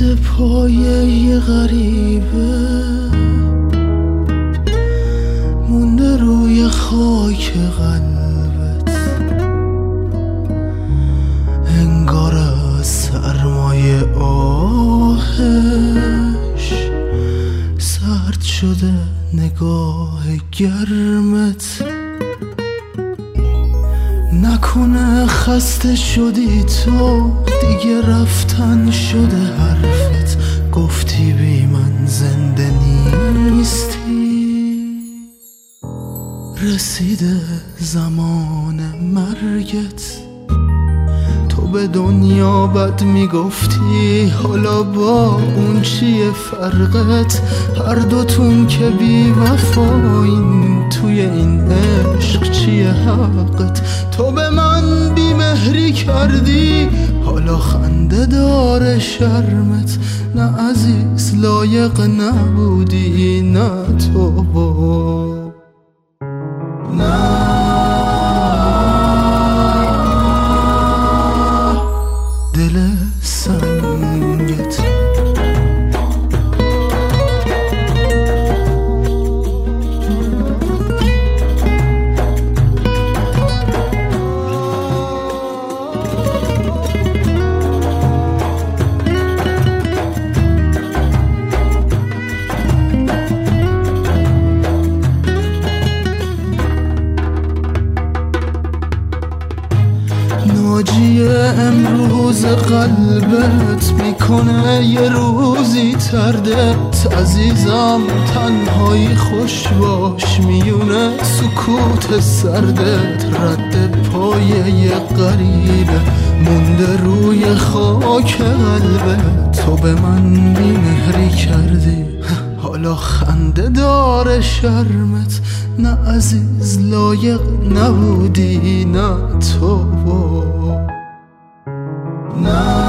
پایه غریبه مونده روی خاک قلبت، انگار از سرمایه آهش سرد شده نگاه گرمت. نکنه خسته شدی تو دیگه، رفتن شده حرفت، گفتی بی من زنده نیستی. رسیده زمان مرگت، تو به دنیا بد میگفتی، حالا با اون چیه فرقت؟ هر دوتون که بی وفایین، توی این عشق چیه حقت؟ تو به من بی مهری کردی، حالا خنده داره شرمت. نه عزیز لایق نبودی، نه تو نه دل سنگت. ناجی امروز قلبت میکنه یه روزی تردت. عزیزم تنهایی خوش باش، میونه سکوت سردت. رد پایه غریبه مونده روی خاک قلبت. تو به من بی‌مهری کردی، حالا خنده داره شرمت. نه عزیز لایق نبودی، نه تو نه